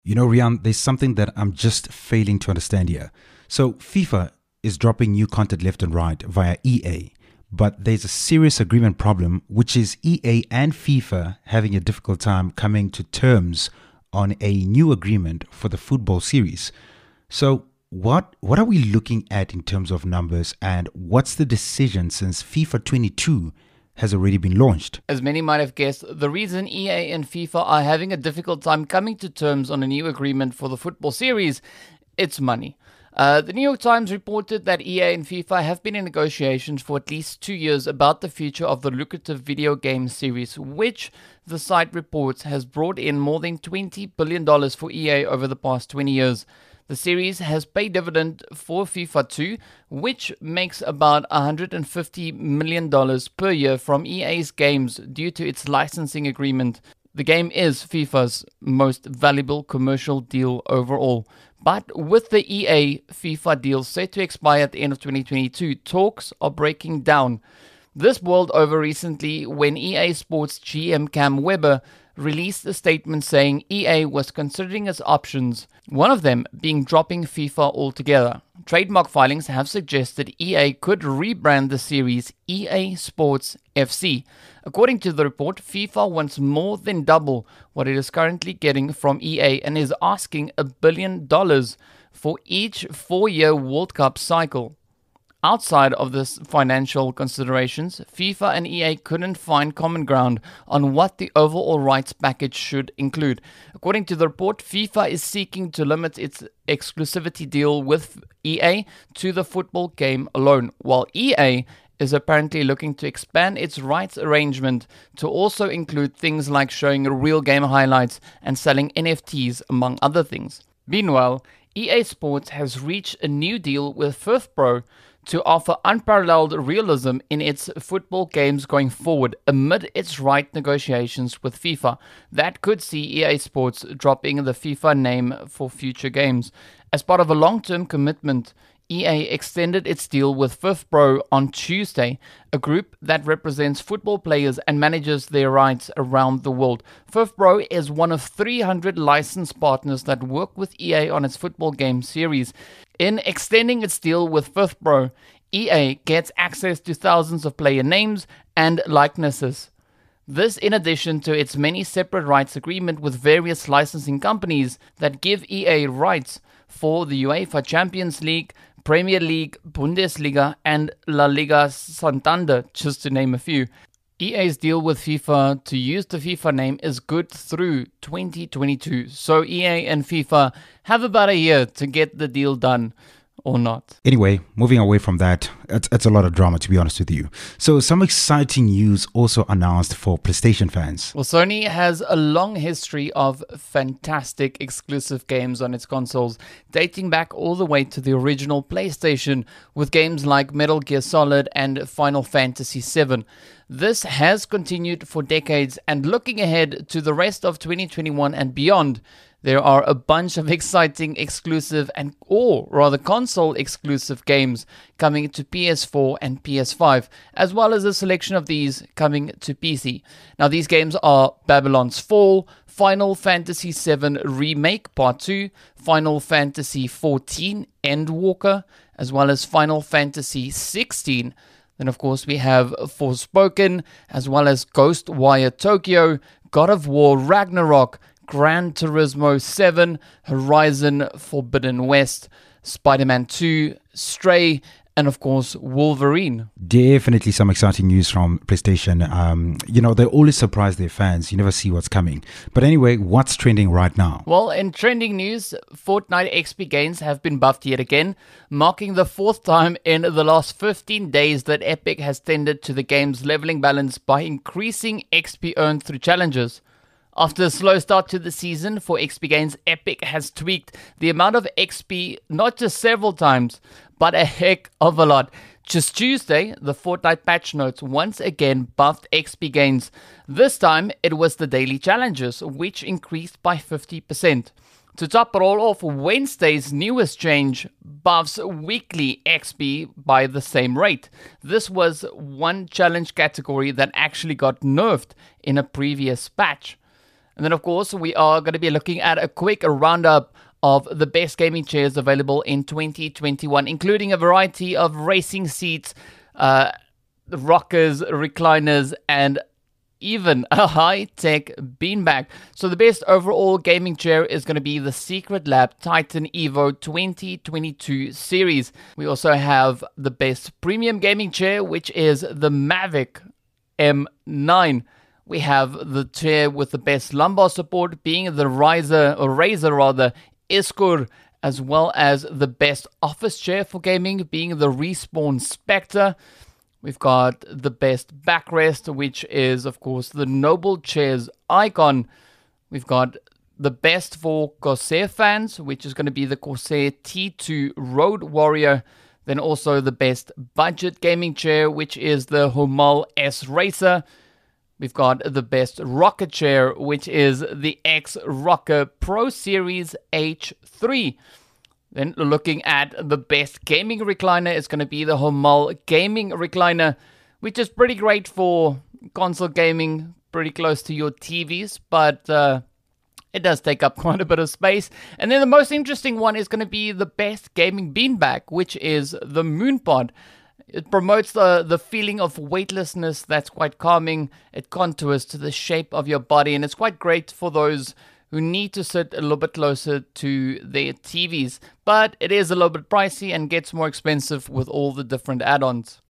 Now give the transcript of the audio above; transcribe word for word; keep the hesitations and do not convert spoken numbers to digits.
You know, Rian, there's something that I'm just failing to understand here. So, FIFA is dropping new content left and right via E A, but there's a serious agreement problem, which is E A and FIFA having a difficult time coming to terms on a new agreement for the football series. So, what what are we looking at in terms of numbers, and what's the decision since FIFA twenty-two has already been launched? As many might have guessed, the reason E A and FIFA are having a difficult time coming to terms on a new agreement for the football series, it's money. Uh, the New York Times reported that E A and FIFA have been in negotiations for at least two years about the future of the lucrative video game series, which the site reports has brought in more than twenty billion dollars for E A over the past twenty years. The series has paid dividend for FIFA too, which makes about one hundred fifty million dollars per year from E A's games due to its licensing agreement. The game is FIFA's most valuable commercial deal overall. But with the E A FIFA deal set to expire at the end of twenty twenty-two, talks are breaking down. This boiled over recently when E A Sports G M Cam Webber released a statement saying E A was considering its options, one of them being dropping FIFA altogether. Trademark filings have suggested E A could rebrand the series E A Sports F C. According to the report, FIFA wants more than double what it is currently getting from E A and is asking a billion dollars for each four-year World Cup cycle. Outside of this financial considerations, FIFA and E A couldn't find common ground on what the overall rights package should include. According to the report, FIFA is seeking to limit its exclusivity deal with E A to the football game alone, while E A is apparently looking to expand its rights arrangement to also include things like showing real game highlights and selling N F Ts, among other things. Meanwhile, E A Sports has reached a new deal with FIFPro to offer unparalleled realism in its football games going forward amid its right negotiations with FIFA. That could see E A Sports dropping the FIFA name for future games. As part of a long-term commitment, E A extended its deal with FIFPro on Tuesday, a group that represents football players and manages their rights around the world. FIFPro is one of three hundred licensed partners that work with E A on its football game series. In extending its deal with FIFPro, E A gets access to thousands of player names and likenesses. This in addition to its many separate rights agreement with various licensing companies that give E A rights for the UEFA Champions League, Premier League, Bundesliga, and La Liga Santander, just to name a few. E A's deal with FIFA to use the FIFA name is good through twenty twenty-two, so E A and FIFA have about a year to get the deal done. Or not. Anyway, moving away from that, it's, it's a lot of drama, to be honest with you. So some exciting news also announced for PlayStation fans. Well, Sony has a long history of fantastic exclusive games on its consoles, dating back all the way to the original PlayStation with games like Metal Gear Solid and Final Fantasy seven. This has continued for decades, and looking ahead to the rest of twenty twenty-one and beyond, there are a bunch of exciting exclusive and or rather console exclusive games coming to P S four and P S five, as well as a selection of these coming to P C. Now these games are Babylon's Fall, Final Fantasy seven Remake Part two, Final Fantasy fourteen Endwalker, as well as Final Fantasy sixteen. Then of course we have Forspoken, as well as Ghostwire Tokyo, God of War Ragnarok, Gran Turismo seven, Horizon Forbidden West, Spider-Man two, Stray, and of course Wolverine. Definitely some exciting news from PlayStation. Um, you know, they always surprise their fans. You never see what's coming. But anyway, what's trending right now? Well, in trending news, Fortnite X P gains have been buffed yet again, marking the fourth time in the last fifteen days that Epic has tended to the game's leveling balance by increasing X P earned through challenges. After a slow start to the season for X P gains, Epic has tweaked the amount of X P not just several times, but a heck of a lot. Just Tuesday, the Fortnite patch notes once again buffed X P gains. This time, it was the daily challenges, which increased by fifty percent. To top it all off, Wednesday's newest change buffs weekly X P by the same rate. This was one challenge category that actually got nerfed in a previous patch. And then, of course, we are going to be looking at a quick roundup of the best gaming chairs available in twenty twenty-one, including a variety of racing seats, uh, rockers, recliners, and even a high-tech beanbag. So the best overall gaming chair is going to be the Secret Lab Titan Evo twenty twenty-two series. We also have the best premium gaming chair, which is the Mavic M nine. We have the chair with the best lumbar support being the Riser, or Razer rather, Escur, as well as the best office chair for gaming being the Respawn Spectre. We've got the best backrest, which is, of course, the Noble Chairs Icon. We've got the best for Corsair fans, which is going to be the Corsair T two Road Warrior. Then also the best budget gaming chair, which is the Hummel S Racer. We've got the best rocker chair, which is the X Rocker Pro Series H three. Then looking at the best gaming recliner, it's going to be the Hummel Gaming Recliner, which is pretty great for console gaming, pretty close to your T Vs, but uh, it does take up quite a bit of space. And then the most interesting one is going to be the best gaming beanbag, which is the Moonpod. It promotes the, the feeling of weightlessness that's quite calming. It contours to the shape of your body, and it's quite great for those who need to sit a little bit closer to their T Vs. But it is a little bit pricey and gets more expensive with all the different add-ons.